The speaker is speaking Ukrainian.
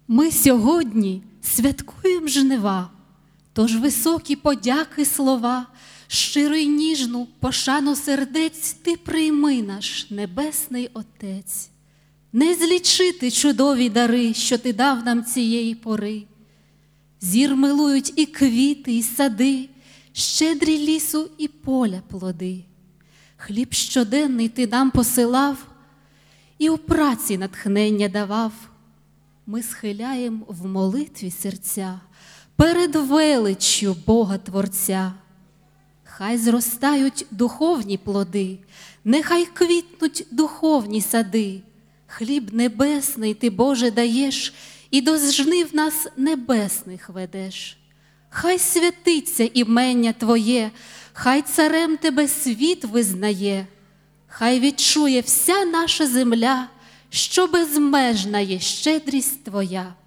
Ми сьогодні святкуємо жнива, тож високі подяки слова, щиру й ніжну пошану сердець ти прийми, наш Небесний Отець. Не злічити чудові дари, що ти дав нам цієї пори. Зір милують і квіти, і сади, щедрі лісу і поля плоди. Хліб щоденний ти нам посилав і у праці натхнення давав. Ми схиляєм в молитві серця перед величчю Бога Творця. Хай зростають духовні плоди, нехай квітнуть духовні сади. Хліб небесний ти, Боже, даєш, і до жнив нас небесних ведеш. Хай святиться імення Твоє, хай царем Тебе світ визнає, хай відчує вся наша земля, що безмежна є щедрість Твоя.